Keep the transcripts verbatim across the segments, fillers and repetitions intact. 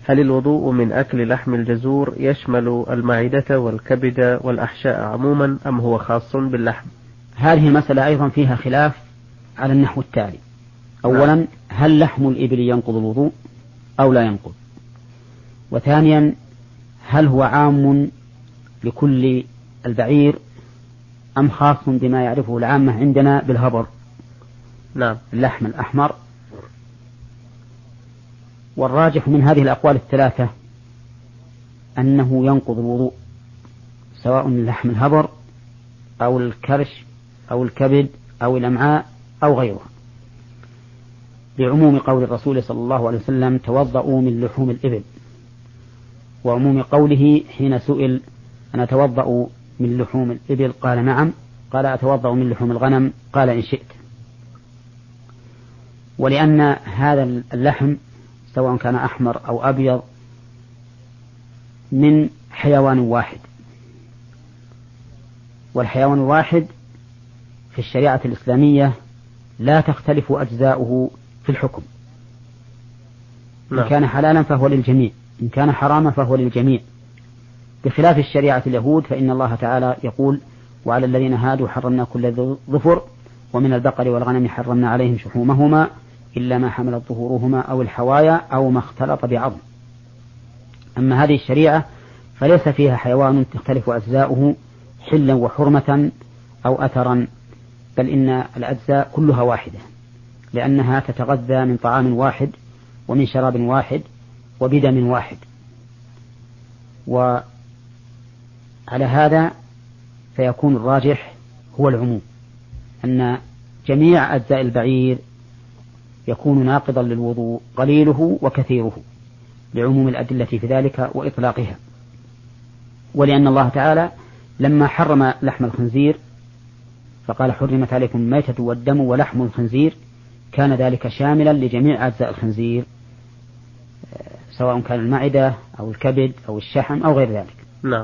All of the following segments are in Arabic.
هل الوضوء من أكل لحم الجزور يشمل المعدة والكبد والأحشاء عموما أم هو خاص باللحم؟ هذه مسألة أيضا فيها خلاف على النحو التالي. أولا نعم. هل لحم الإبل ينقض الوضوء أو لا ينقض؟ وثانيا هل هو عام لكل البعير أم خاص بما يعرفه العامة عندنا بالهبر؟ نعم. اللحم الأحمر. والراجح من هذه الأقوال الثلاثة أنه ينقض الوضوء سواء اللحم الهبر أو الكرش أو الكبد أو الأمعاء أو غيرها، بعموم قول الرسول صلى الله عليه وسلم توضؤوا من لحوم الإبل، وعموم قوله حين سئل أنا أتوضأ من لحوم الإبل قال نعم، قال أتوضأ من لحوم الغنم قال إن شئت. ولأن هذا اللحم سواء كان أحمر أو أبيض من حيوان واحد، والحيوان الواحد في الشريعة الإسلامية لا تختلف أجزاؤه في الحكم. إن كان حلالا فهو للجميع، إن كان حراما فهو للجميع، بخلاف الشريعة اليهود فإن الله تعالى يقول وعلى الذين هادوا حرمنا كل ظفر ومن البقر والغنم حرمنا عليهم شحومهما إلا ما حملت ظهورهما أو الحوايا أو ما اختلط بعظم. أما هذه الشريعة فليس فيها حيوان تختلف أجزاؤه حلا وحرمة أو أثرا، بل إن الأجزاء كلها واحدة، لأنها تتغذى من طعام واحد ومن شراب واحد وبدم واحد. وعلى هذا فيكون الراجح هو العموم، أن جميع أجزاء البعير يكون ناقضا للوضوء قليله وكثيره، لعموم الأدلة في ذلك وإطلاقها. ولأن الله تعالى لما حرم لحم الخنزير فقال حرمت عليكم الميتة والدم ولحم الخنزير، كان ذلك شاملا لجميع أجزاء الخنزير سواء كان المعدة أو الكبد أو الشحم أو غير ذلك. نعم.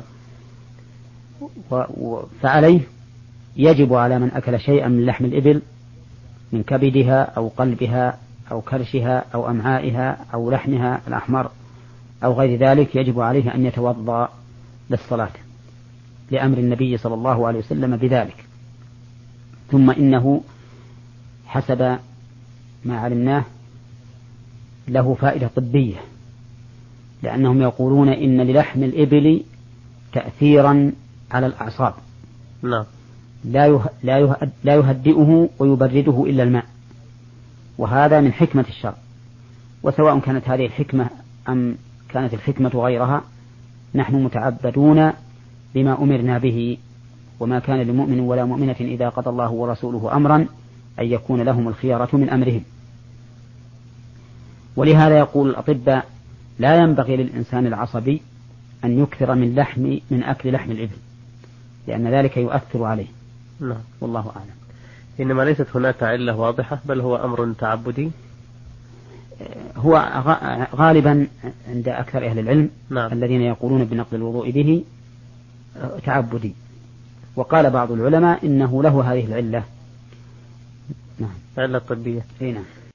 فعليه يجب على من أكل شيئا من لحم الإبل من كبدها أو قلبها أو كرشها أو أمعائها أو لحمها الأحمر أو غير ذلك، يجب عليه أن يتوضأ للصلاة لأمر النبي صلى الله عليه وسلم بذلك. ثم إنه حسب ما علمناه له فائدة طبية، لأنهم يقولون إن للحم الإبل تأثيرا على الأعصاب. نعم. لا يهدئه ويبرده إلا الماء، وهذا من حكمة الشرع. وسواء كانت هذه الحكمة أم كانت الحكمة غيرها، نحن متعبدون بما أمرنا به، وما كان لمؤمن ولا مؤمنة إذا قضى الله ورسوله أمرا أن يكون لهم الخيارة من أمرهم. ولهذا يقول الأطباء لا ينبغي للإنسان العصبي أن يكثر من لحم من أكل لحم الإبل، لأن ذلك يؤثر عليه. نعم. والله أعلم. إنما ليست هناك علة واضحة، بل هو أمر تعبدي. هو غالبا عند أكثر أهل العلم نعم. الذين يقولون بنقض الوضوء به تعبدي، وقال بعض العلماء إنه له هذه العلة. نعم. علة طبية. نعم.